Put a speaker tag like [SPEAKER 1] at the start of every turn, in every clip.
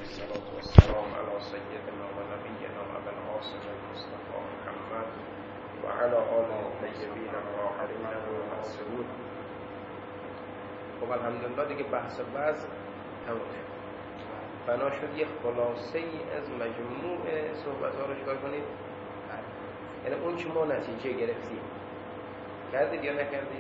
[SPEAKER 1] والصلاة والسلام على سيدنا ونبينا أبي القاسم المصطفى محمد وعلى آله الطیبین الطاهرین المعصومین. خب الحمدلله دیگه بحث بعض تمومه. بنا شد یه خلاصه ای از مجموع صحبت ها رو چکار کنید؟ یعنی اون که ما نتیجه گرفتیم کردید یا نکردید؟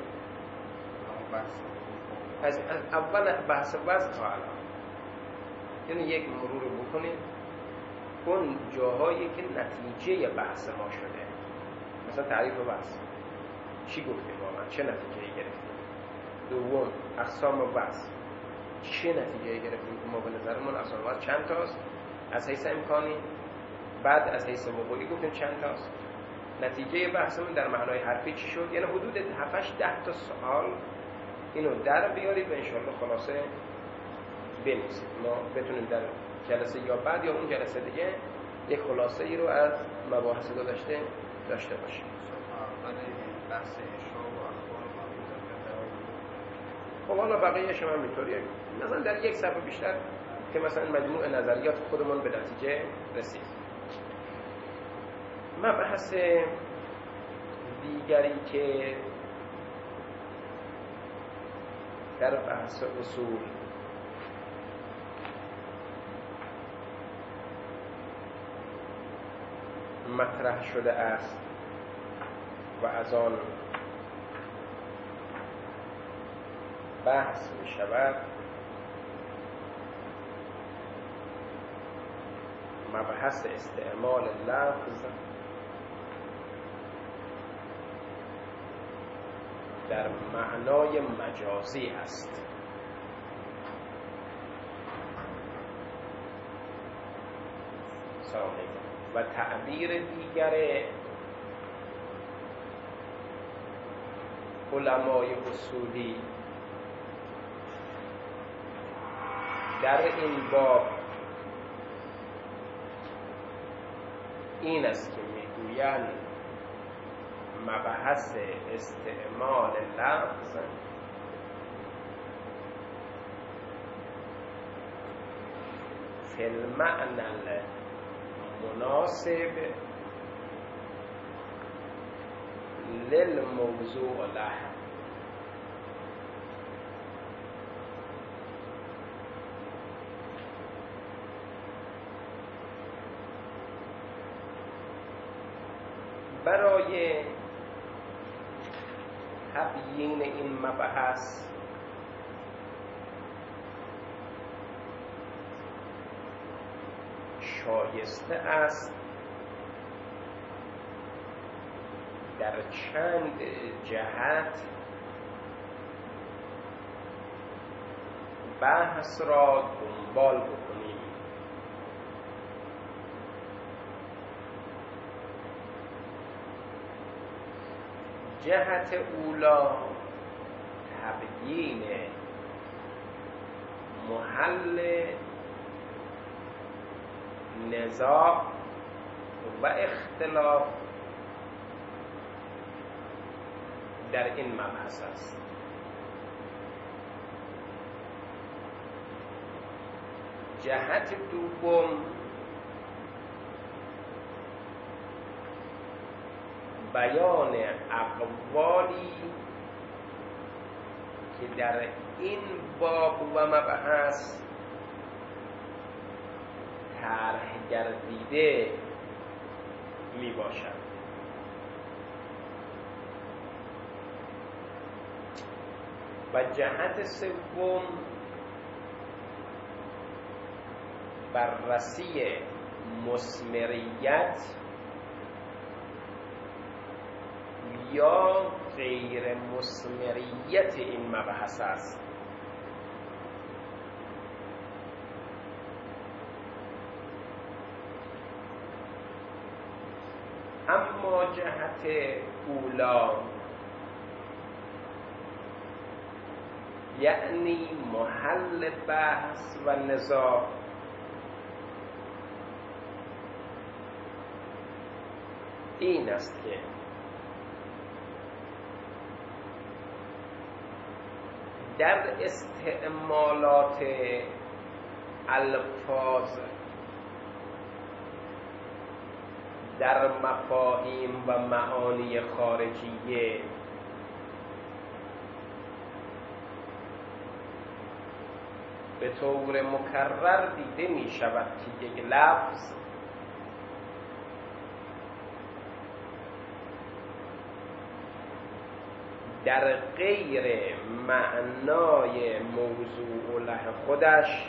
[SPEAKER 1] از اول بحث بعض تا الان یعنی یک مرور بکنید اون جاهایی که نتیجه بحث ما شده. مثلا تعریف بحث چی گفتیم واقعا، چه نتیجه‌ای گرفتیم؟ دوم اقسام بحث چه نتیجه‌ای گرفتیم که ما به نظرمون اقسام بحث چند تاست از حیث امکانی، بعد از حیث وقوعی گفتیم چند تاست. نتیجه بحثمون در معنای حرفی چی شد؟ یعنی حدود 7-10 تا سوال اینو در بیارید و انشاءالله خلاصه بنویسید. ما بتونیم در جلسه یا بعد یا اون جلسه دیگه یک خلاصه ای رو از مباحث گذشته داشته باشیم.
[SPEAKER 2] بحث اشراق و اخبار
[SPEAKER 1] خب حالا بقیه‌اش هم اینطوریه. مثلا در یک صفحه بیشتر که مثلا مجموع نظریات خودمون به نتیجه رسید. مبحث دیگری که در بحث اصول مطرح شده است و از آن بحث می شود مبحث استعمال لفظ در معنای مجازی است. و تعبیر دیگر علمای اصولی در این باب این است که میگویند مبحث استعمال لفظ فی المعنى مناسب للموضوع له. برای تبیین این مبحث شایسته است در چند جهت بحث را دنبال بکنیم. جهت اولا تبیین محل نزاع و اختلاف در این مبحث است. جهت دوم بیان اقوالی که در این باب و مبحث طرح گردیده می باشد. و جهت سوم بررسی مثمریت یا غیر مثمریت این مبحث است. اما جهت اولا یعنی محل بحث و نزاع این است که در استعمالات الفاظ در مفاهیم و معانی خارجیه به طور مکرر دیده می شود که یک لفظ در غیر معنای موضوع له خودش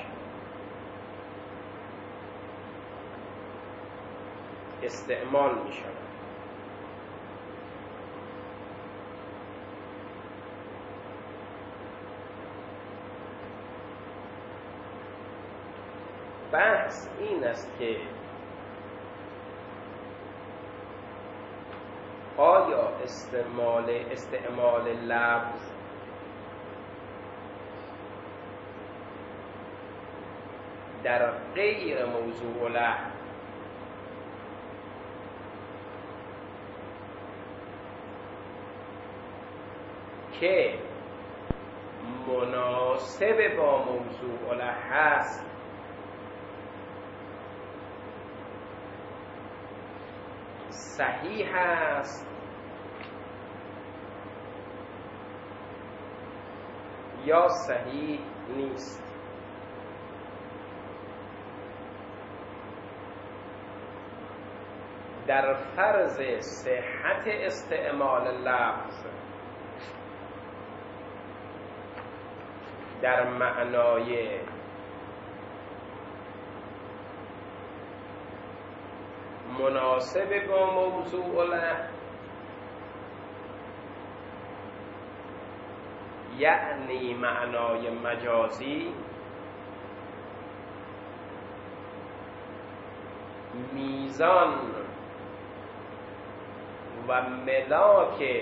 [SPEAKER 1] استعمال می شود. بحث این است که آیا استعمال لفظ در غیر موضوع له که مناسب با موضوع له هست صحیح است یا صحیح نیست؟ در فرض صحت استعمال لفظ در معنای مناسب با موضوع له، یعنی معنای مجازی، میزان و ملاک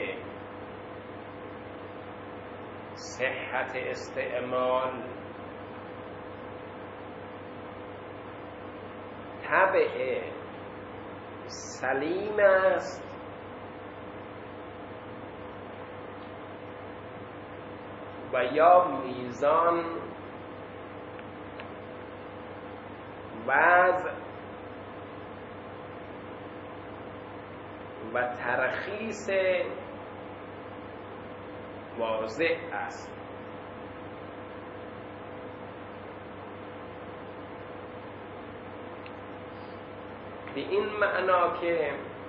[SPEAKER 1] صحت استعمال تبع سلیم است و یا میزان وضع و ترخیص واضح است. به این معنا که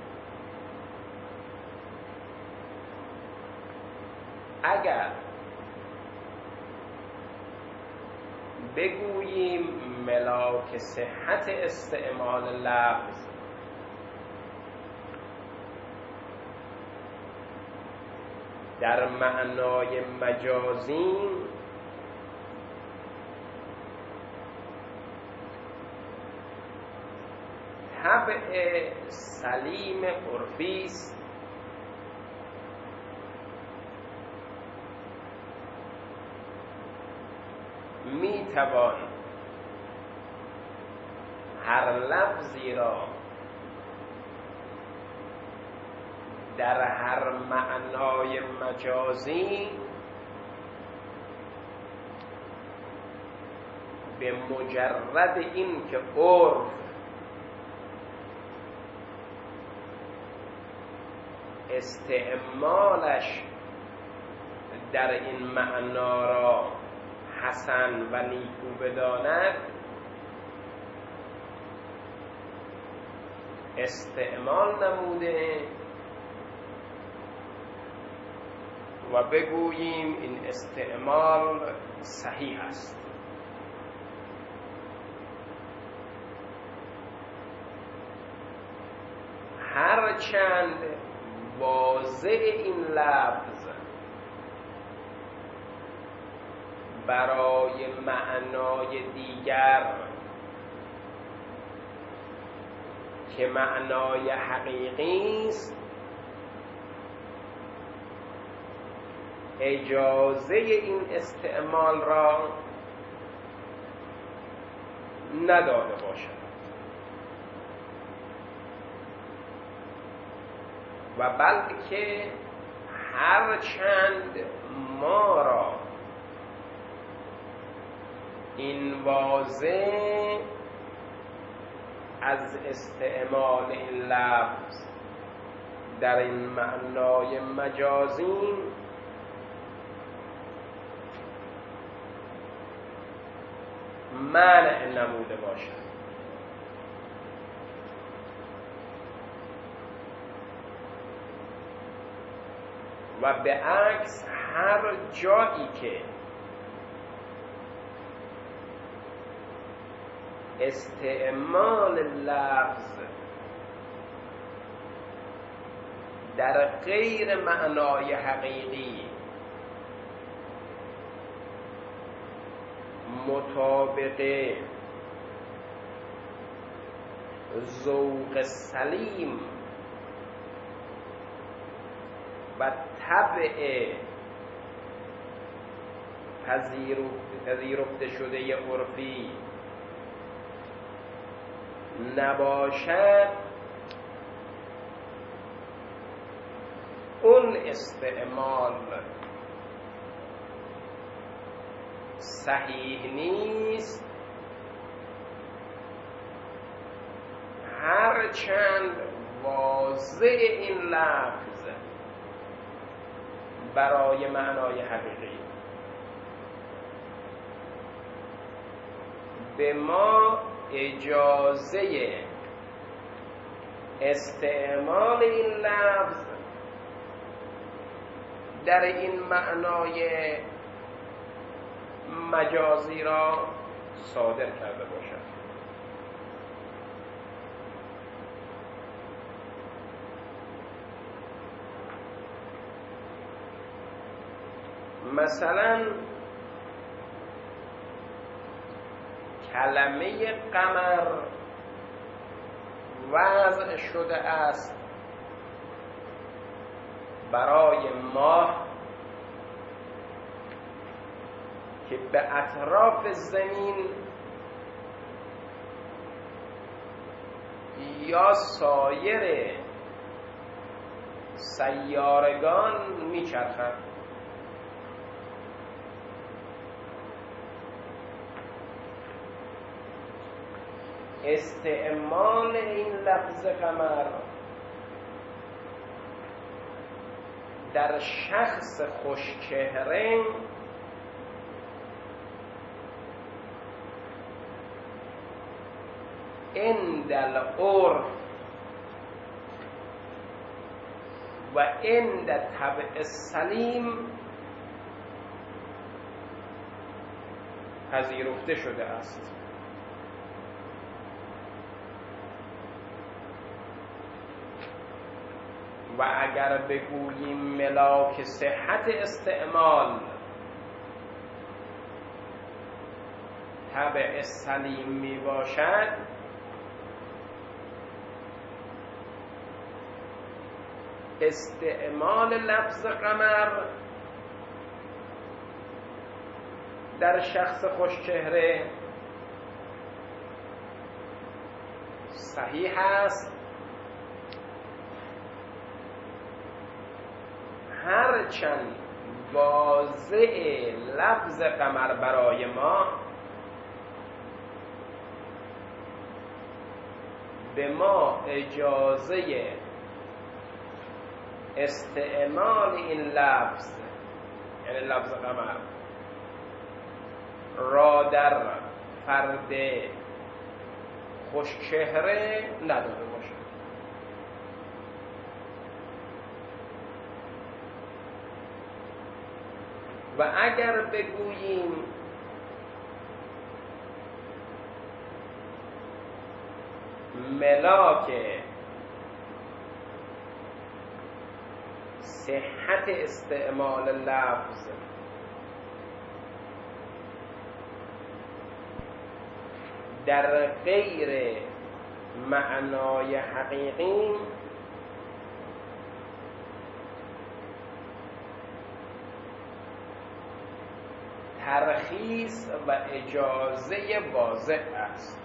[SPEAKER 1] اگر بگوییم ملاک صحت استعمال لفظ در معنای مجازی طبع سلیم عرفی است، می توان هر لفظی را در هر معنای مجازی به مجرد این که عرف استعمالش در این معنا را حسن و نیکو بداند استعمال نموده و بگوییم این استعمال صحیح است. هرچند واضح این لفظ برای معنای دیگر که معنای حقیقی است اجازه این استعمال را نداده باشد و بلکه هرچند ما را این واضح از استعمال این لفظ در این معنای مجازی منع نموده باشد. و به عکس هر جایی که استعمال لفظ در غیر معنای حقیقی مطابق ذوق سلیم و طبع پذیرفته شده عرفی نباشد، اون استعمال صحیح نیست، هرچند واضح این لفظ برای معنای حقیقی به ما اجازه استعمال این لفظ در این معنای مجازی را صادر کرده باشد. مثلا کلمه قمر وضع شده است برای ماه که به اطراف زمین یا سایر سیارگان میچرخد. استعمال این لفظ قمر در شخص خوشچهره عند العرف و عند طبع سلیم پذیرفته شده است. و اگر بگوییم ملاک صحت استعمال طبع سلیم می باشد، استعمال لفظ قمر در شخص خوشچهره صحیح است، هرچند واضح لفظ قمر برای ما به ما اجازه استعمال این لفظ یعنی لفظ قمر را در فرد خوشچهره نداده باشد. و اگر بگوییم ملاک صحت استعمال لفظ در غیر معنای حقیقی ترخیص و اجازه واضح است.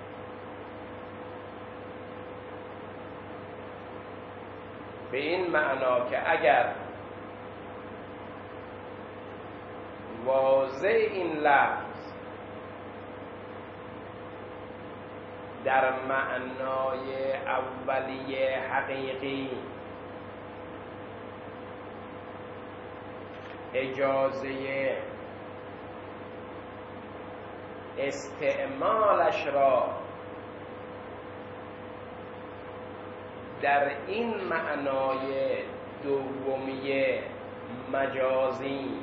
[SPEAKER 1] به این معنا که اگر واضح این لفظ در معنای اولیه حقیقی اجازه استعمالش را در این معنای دومیه مجازی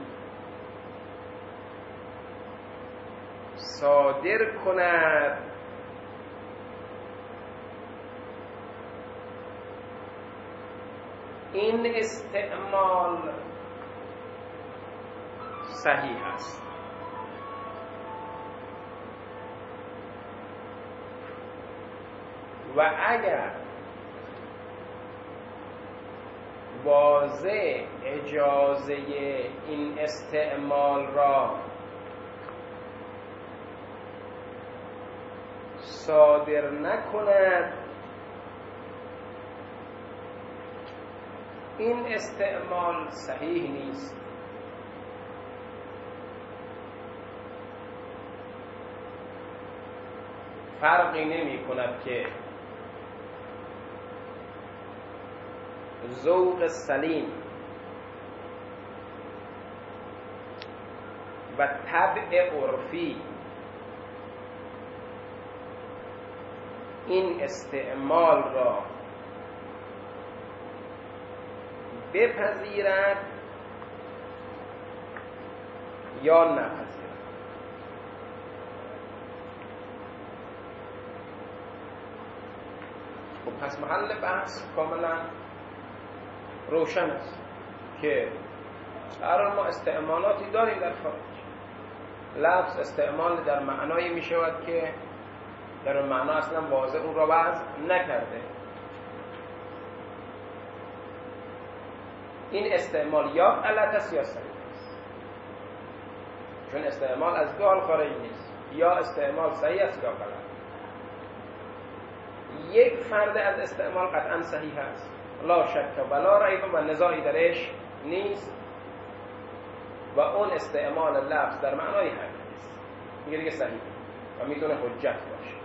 [SPEAKER 1] صادر کند، این استعمال صحیح است. و اگر واضح اجازه این استعمال را صادر نکند، این استعمال صحیح نیست. فرقی نمی کند که ذوق سلیم و طبع عرفی این استعمال را بپذیرد یا نپذیرد. خب پس محل بحث کاملا روشن است که الان ما استعمالاتی داریم در خارج. لفظ استعمال در معنایی می شود که در اون معنا اصلا واضح اون را وضع نکرده. این استعمال یا غلط است یا صحیح است، چون استعمال از دو حال خارج نیست، یا استعمال صحیح است یا غلط. یک فرد از استعمال قطعا صحیح است، لا شک و لا ریب و نزاعی درش نیست، و اون استعمال لفظ در معنای حقیقی است، میگه دیگه صحیح و میتونه حجت باشه.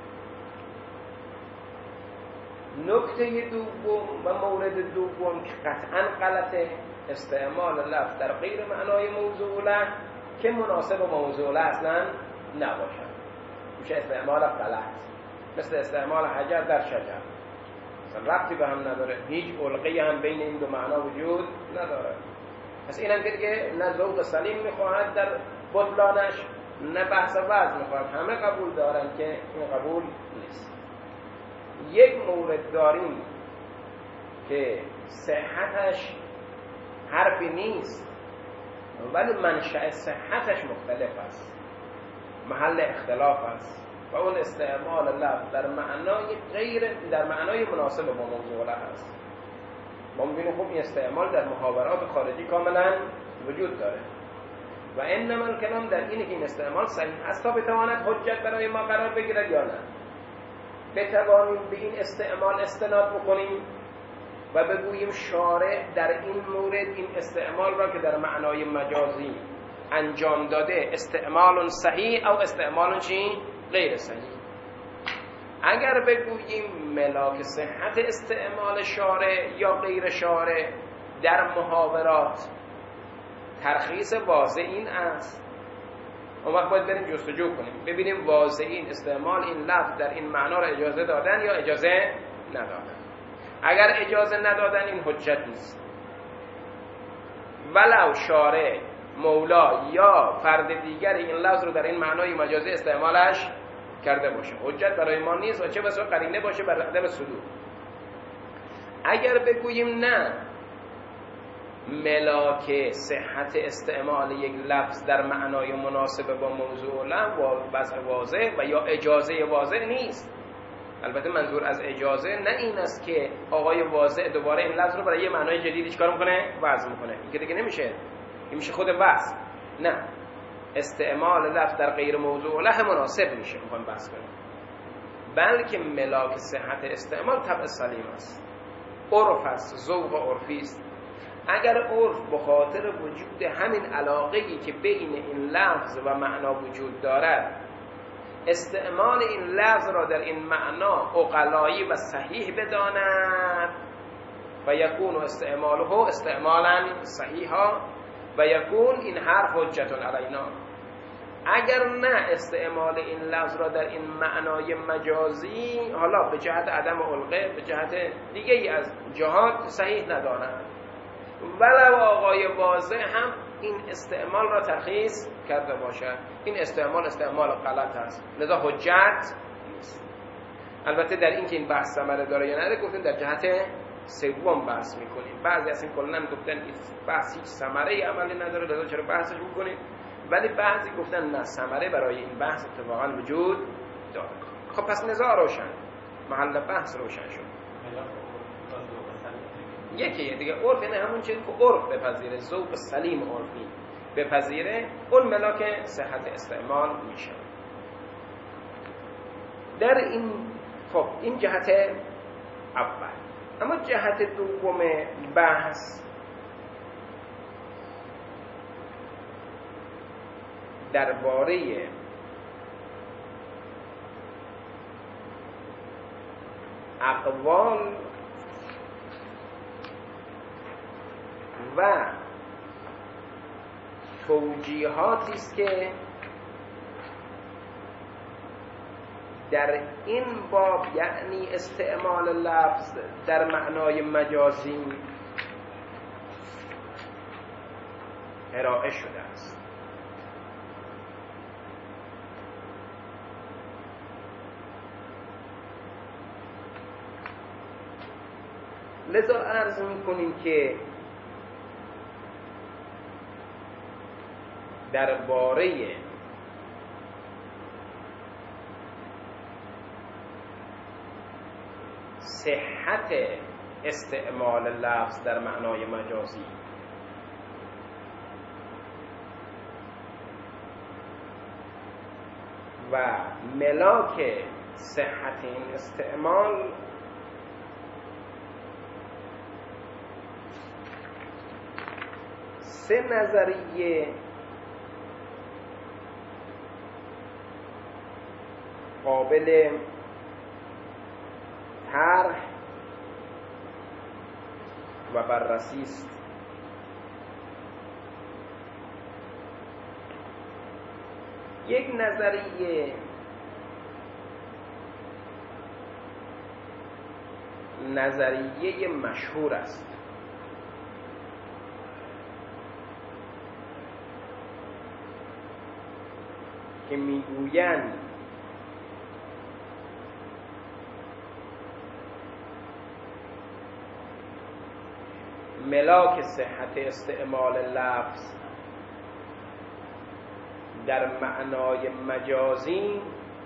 [SPEAKER 1] نکته دوم و مورد دوم که قطعا غلطه، استعمال لفظ در غیر معنای موضوعه که مناسب و موضوعه اصلا نباشد، میشه استعمال غلط، مثل استعمال حجر در شجر، اصلا ربطی به هم نداره، هیچ علقه‌ای هم بین این دو معنا وجود نداره. پس اینم که دیگه نه ذوق سلیم میخواهد در بطلانش، نه بحث وضع میخواهد، همه قبول دارن که این قبول نیست. یک مورد داریم که صحتش حرفی نیست ولی منشأ صحتش مختلف است، محل اختلاف است، و اون استعمال لفظ در معنای مناسب با موضوع است. ما می‌بینیم خب این استعمال در محاورات خارجی کاملا وجود داره، و انما الکلام در اینه که این استعمال صحیح است تا بتواند حجت برای ما قرار بگیرد یا نه. بتوانیم به این استعمال استناد بکنیم و بگوییم شارع در این مورد این استعمال را که در معنای مجازی انجام داده استعمال صحیح او استعمال غیر صحیح. اگر بگوییم ملاک صحت استعمال شارع یا غیر شارع در محاورات ترخیص واضح این است، اون وقت باید بریم جستجو کنیم ببینیم واضح این استعمال این لفظ در این معنا را اجازه دادن یا اجازه ندادن. اگر اجازه ندادن این حجت نیست، ولو شارع مولا یا فرد دیگر این لفظ رو در این معنای مجازی استعمالش کرده باشه، حجت برای ما نیست و چه بسا قرینه باشه بر عدم صدور. اگر بگوییم نه، ملاک صحت استعمال یک لفظ در معنای مناسب با موضوع لفظ واضح و یا اجازه واضح نیست. البته منظور از اجازه نه این است که آقای واضح دوباره این لفظ رو برای یه معنای جدید چیکار میکنه؟ وضع میکنه. این که دیگه نمیشه، این میشه خود وضع. نه، استعمال لفظ در غیر موضوع له مناسب میشه میخوایم بحث کنیم، بلکه ملاک صحت استعمال طبع سلیم است، عرف است، ذوق عرفی است. اگر عرف به خاطر وجود همین علاقه‌ای که بین این لفظ و معنا وجود دارد استعمال این لفظ را در این معنا عقلایی و صحیح بداند و یکون استعماله استعمالا صحیحا و یکون این حرف حجت علینا. اگر نه استعمال این لفظ را در این معنای مجازی، حالا به جهت عدم علقه، به جهت دیگه ای از جهات صحیح ندانند، ولو آقای واضح هم این استعمال را ترخیص کرده باشد، این استعمال غلط است، لذا حجت نیست. البته در این که این بحث ثمره داره یا نداره گفتیم در جهت سوم بحث میکنیم. بعضی از این کلن گفتن این بحث هیچ ثمره عملی نداره، لذا چرا بحثش میکنیم، ولی بعضی گفتن نه، ثمره برای این بحث اتفاقا وجود داره. خب پس نزاع روشن، محل بحث روشن شد. یکیه دیگه، عرف یعنی همون چیزی که عرف بپذیره، ذوق سلیم عرفی بپذیره، اون ملاک صحت استعمال میشه. در این خب این جهت اول. اما جهت دوم بحث درباره اقوال و توجیهاتی است که در این باب، یعنی استعمال لفظ در معنای مجازی، ارائه شده است. لذا عرض می‌کنیم که درباره صحت استعمال لفظ در معنای مجازی و ملاک صحت این استعمال سه نظریه قابل طرح و بررسی است. یک نظریه مشهور است که میگویند ملاک صحت استعمال لفظ در معنای مجازی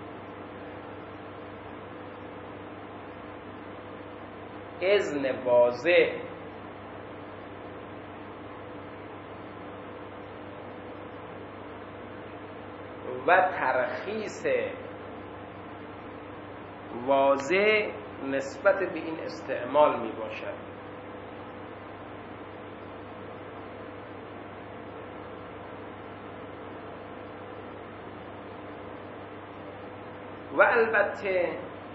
[SPEAKER 1] اذن واضح و ترخیص واضح نسبت به این استعمال می باشد. و البته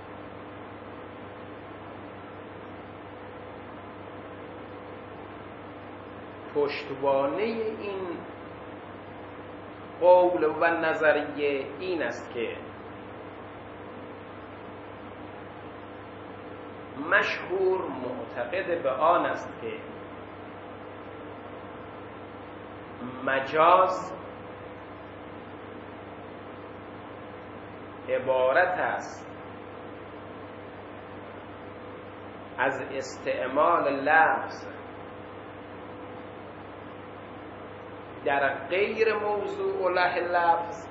[SPEAKER 1] پشتوانه این قول و نظریه این است که مشهور معتقد به آن است که مجاز عبارت است از استعمال لفظ در غیر موضوع له لفظ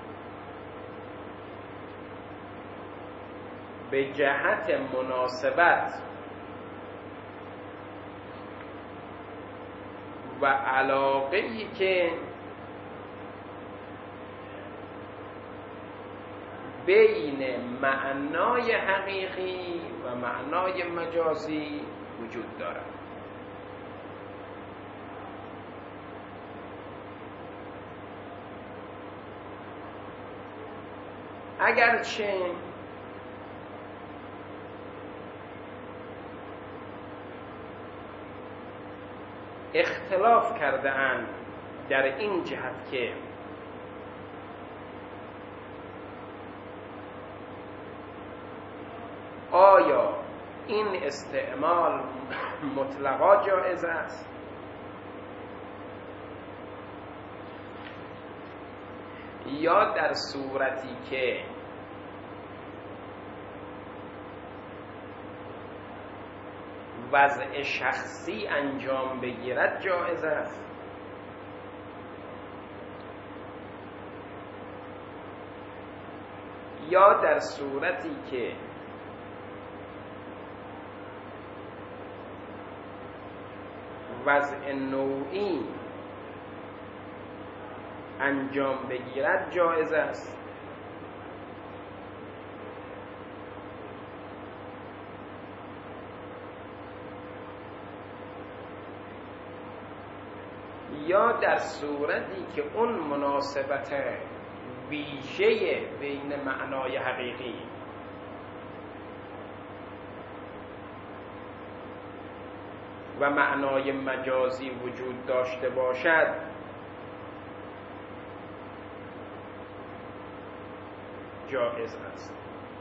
[SPEAKER 1] به جهت مناسبت و علاقه‌ای که بین معنای حقیقی و معنای مجازی وجود دارد. اگرچه اختلاف کرده اند در این جهت که آیا این استعمال مطلقا جائز است یا در صورتی که وضع شخصی انجام بگیرد جائز است. یا در صورتی که وضع نوعی انجام بگیرد جائز است. یا در صورتی که اون مناسبت ویژه بین معنای حقیقی و معنای مجازی وجود داشته باشد جائز است.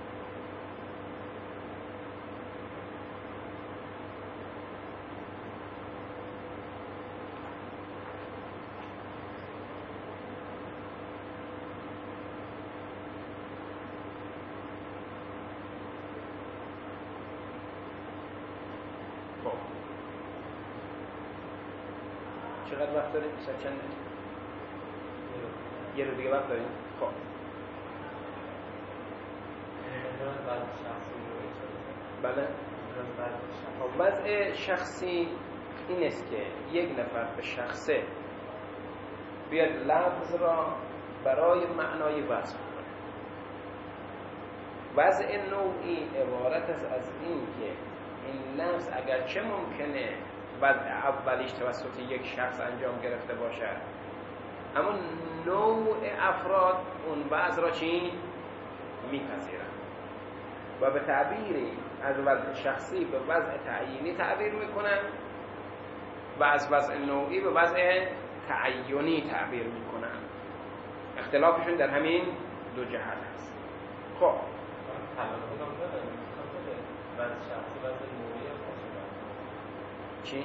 [SPEAKER 1] چقدر وقت داریم؟ ساعت چنده؟ یه رو دیگه وقت داریم؟ خب بله؟ وضع شخصی این است که یک نفر به شخصه بیاد لفظ را برای معنای وضع کنه. وضع نوعی عبارت است از این که این لفظ اگرچه ممکنه وضع اولیش توسط یک شخص انجام گرفته باشد، اما نوع افراد اون وضع را چی؟ میپذیرند و به تعبیری از وضع شخصی به وضع تعیینی تعبیر میکنن و از وضع نوعی به وضع تعیینی تعبیر میکنن. اختلافشون در همین دو جهت است. خب
[SPEAKER 3] وضع شخصی وضع نوعی
[SPEAKER 1] چی؟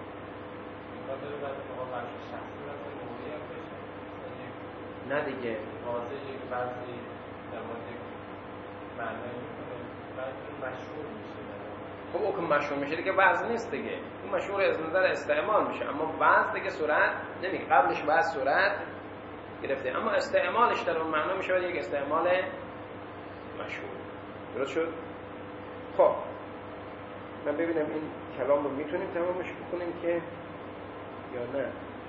[SPEAKER 1] نه دیگه
[SPEAKER 3] واضح یک وضعی در مورد یک معنی میکنه بعد مشهور میشه.
[SPEAKER 1] خب او که مشهور میشه دیگه وضع نیست دیگه، اون مشهور از نظر استعمال میشه، اما وضع دیگه صورت نمیگه. قبلش وضع صورت گرفته اما استعمالش در اون معنا میشه یک استعمال مشهور. درست شد؟ خب من ببینم این کلام رو میتونیم تمامش بکنیم که یا نه.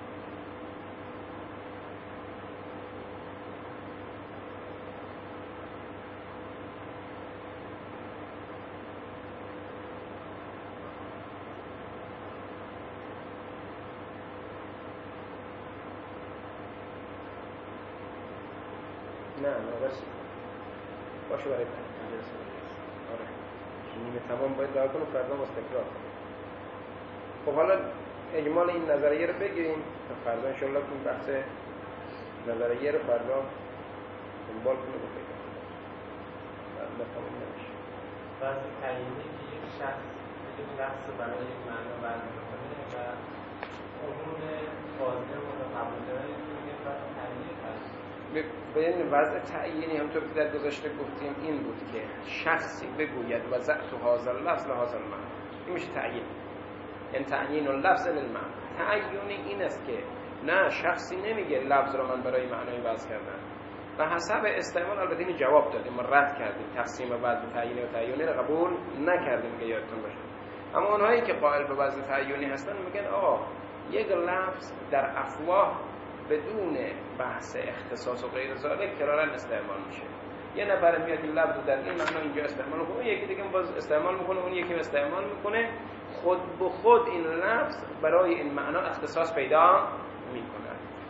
[SPEAKER 1] نه بس باشه برای آره نیمه تمام باید دعا کنم فردا مستقرار کنم. خب حالا اجمال این نظریه رو بگیریم تا فردا انشالله که این بحث نظریه رو فردا دنبال کنیم و فکر کنیم فردا تمام نمیشه.
[SPEAKER 3] بعضی تعیینی که یک شخص یک لفظ برای یک معنا وضع میکنه و عموم حاضر و قبول‌های یک وضع تعیینی هست.
[SPEAKER 1] به این وضع تعیینی همطور که در گذشته گفتیم این بود که شخصی بگوید وضعت هذا اللفظ لهذا المعنى، این میشه تعیین. یعنی تعیین اللفظ للمعنى. تعیینی این است که نه شخصی نمیگه لفظ رو من برای معنای وضع کردم و حسب استعمال. البته این جواب دادیم ما رد کردیم تقسیم وضع تعیینی و تعیینی رو قبول نکردیم که یادتون باشه. اما اونهایی که قائل به وضع تعیینی هستن میگن آقا یک لفظ در افواه بدون بحث اختصاص و غیر ذالک کراراً استعمال میشه. یه نفر میاد این لفظ در این معنا اینجا استعمال میکنه، اون یکی دیگه باز استعمال میکنه، اون یکی استعمال میکنه، خود به خود این لفظ برای این معنا اختصاص پیدا میکنه.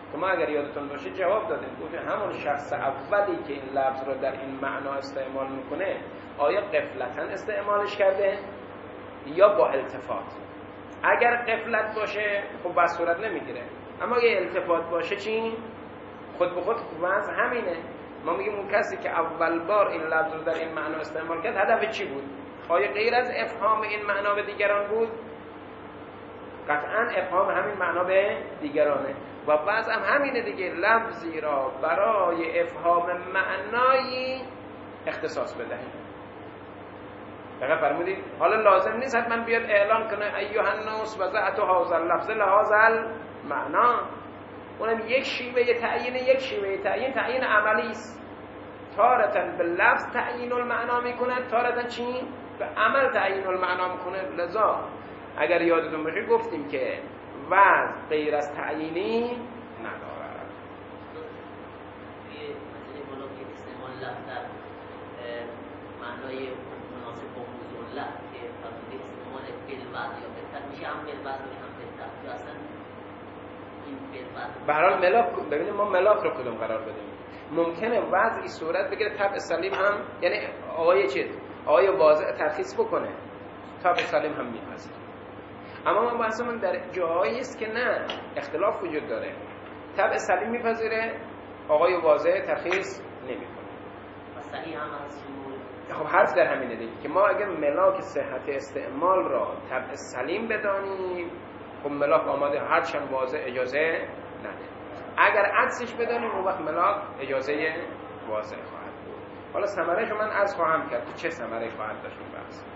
[SPEAKER 1] که ما اگر یادتون باشه جواب دادیم گفتیم همون شخص اولی که این لفظ رو در این معنا استعمال میکنه آیا غفلتاً استعمالش کرده یا با التفات؟ اگر غفلت باشه خب بس صورت نمیگیره، اما اگه التفات باشه چی؟ خود به خود وضع همینه. ما میگیم اون کسی که اول بار این لفظ رو در این معنا استعمال کرد هدف چی بود؟ آیا غیر از افهام این معنا به دیگران بود؟ قطعاً افهام همین معنا به دیگرانه و وضع هم همینه دیگه، لفظی را برای افهام معنایی اختصاص بدهیم. فقط فرمودید حالا لازم نیست حتما بیاد اعلان کنه ایها الناس وضعت هذا اللفظ لهذا المعنی. اونم یک شیوه تعیین، یک شیوه تعیین عملی است. تارة به لفظ تعیین المعنا میکنه، تارة چی؟ به عمل تعیین المعنا میکنه. لذا اگر یادتون باشه گفتیم که وضع غیر از تعیینی ندارد.
[SPEAKER 4] توی مسئله بالا که استعمال لفظ در معنای مناسب با موضوع لفظ که فرموده استعمال بالوضع یا بالتر میشه، هم بالوضع میشه هم بالتر. اصلا این بالوضع
[SPEAKER 1] به هر حال ملاک، ببینیم ما ملاک رو کدوم قرار بدیم. ممکنه وضعی صورت بگیره طبع سلیم هم، یعنی آقای واضع ترخیص بکنه، طبع سلیم هم میپذیره. اما ما بحثمون در جایی است که نه، اختلاف وجود داره. طبع سلیم میپذیره، آقای واضع ترخیص نمیکنه.
[SPEAKER 4] و صحیح هم هست.
[SPEAKER 1] خب حرف در همینه دیگه که ما اگر ملاک صحت استعمال را طبع سلیم بدانیم، خب ملاک آماده، هرچند واضع اجازه نده. اگر عکسش بدانیم اون وقت ملاک اجازه واضع خواهد بود. حالا ثمره‌شو من عرض خواهم کرد چه ثمره خواهد داشت اون بحث.